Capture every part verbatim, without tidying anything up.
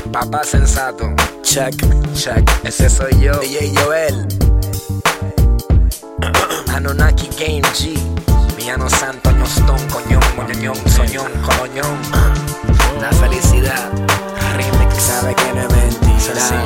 Papá sensato. Check, check. Ese soy yo, D J Joel. Anunnaki Game G. Villano Santo, Ñostón, Coñón, Moñoñón, Soñón, Coloñón. La felicidad. Remix. Sabe que no es mentira.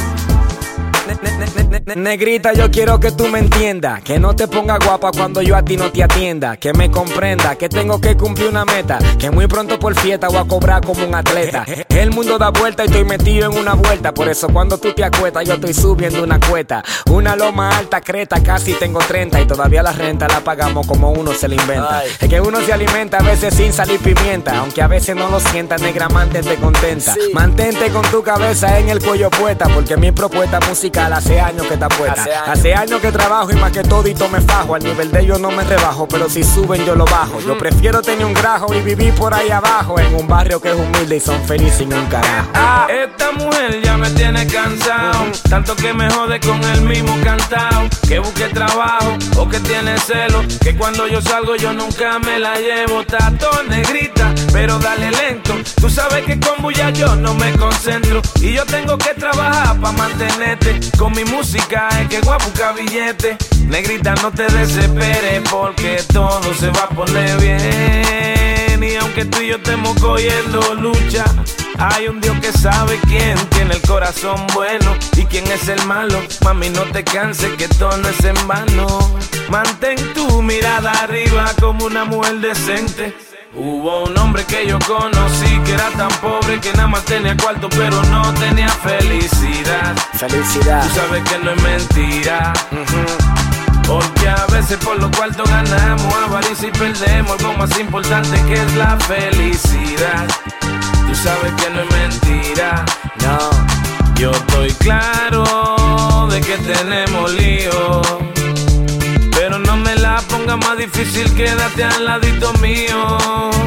Negrita, yo quiero que tú me entiendas, que no te pongas guapa cuando yo a ti no te atienda, que me comprenda, que tengo que cumplir una meta, que muy pronto por fiesta voy a cobrar como un atleta. El mundo da vuelta y estoy metido en una vuelta, por eso cuando tú te acuestas yo estoy subiendo una cuesta. Una loma alta, creta, casi tengo treinta y todavía la renta la pagamos como uno se la inventa. Ay. Es que uno se alimenta a veces sin sal y pimienta, aunque a veces no lo sienta, negra, mantente contenta. Sí. Mantente con tu cabeza en el cuello puesta, porque mi propuesta musical hace años que está puesta. Hace años. Hace años que trabajo y más que todito me fajo. Al nivel de ellos no me rebajo, pero si suben yo lo bajo. Yo prefiero tener un grajo y vivir por ahí abajo, en un barrio que es humilde y son felices sin un carajo. Ah, esta mujer ya me tiene cansado, tanto que me jode con el mismo cantao. Que busque trabajo o que tiene celo, que cuando yo salgo yo nunca me la llevo. Está toda negrita, pero dale lento. Tú sabes que con bulla yo no me concentro, y yo tengo que trabajar pa' mantenerte. Con mi música es que voy a buscar billete. Negrita, no te desesperes, porque todo se va a poner bien. Y aunque tú y yo estemos cogiendo lucha, hay un Dios que sabe quién tiene el corazón bueno y quién es el malo. Mami, no te canses, que todo no es en vano. Mantén tu mirada arriba como una mujer decente. Hubo un hombre que yo conocí que era tan pobre que nada más tenía cuarto, pero no tenía felicidad. Felicidad. Tú sabes que no es mentira. Uh-huh. Porque a veces por los cuartos ganamos avaricia y perdemos algo más importante que es la felicidad. Tú sabes que no es mentira. No. Yo estoy claro de que tenemos lío, pero no me la ponga más difícil, quédate al ladito mío,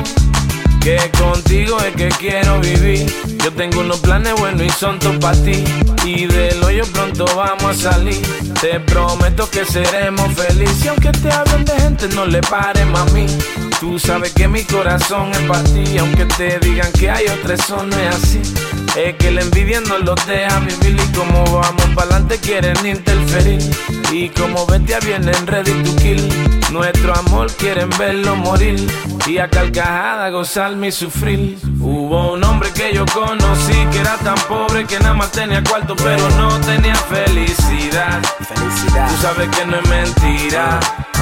que contigo es que quiero vivir. Yo tengo unos planes buenos y son todos para ti, y del hoyo pronto vamos a salir. Te prometo que seremos felices, y aunque te hablen de gente no le pare, mami. Tú sabes que mi corazón es para ti, aunque te digan que hay otra, eso no es así. Es que la envidia no los deja vivir, y como vamos pa'lante quieren interferir, y como bestia vienen ready to kill. Nuestro amor quieren verlo morir, y a carcajada gozarme y sufrir. Hubo un hombre que yo conocí que era tan pobre que nada más tenía cuarto, pero no tenía felicidad. Felicidad. Tú sabes que no es mentira.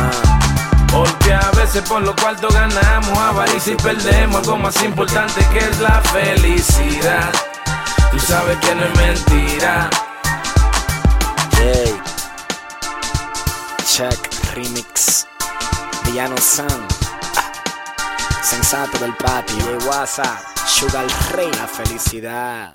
Porque a veces por los cuartos ganamos avaricia y perdemos algo más importante que es la felicidad. Tú sabes que no es mentira. Jay. Check Remix. Villano San. Sensato del patio. Jay WhatsApp. Sugar Rey. La felicidad.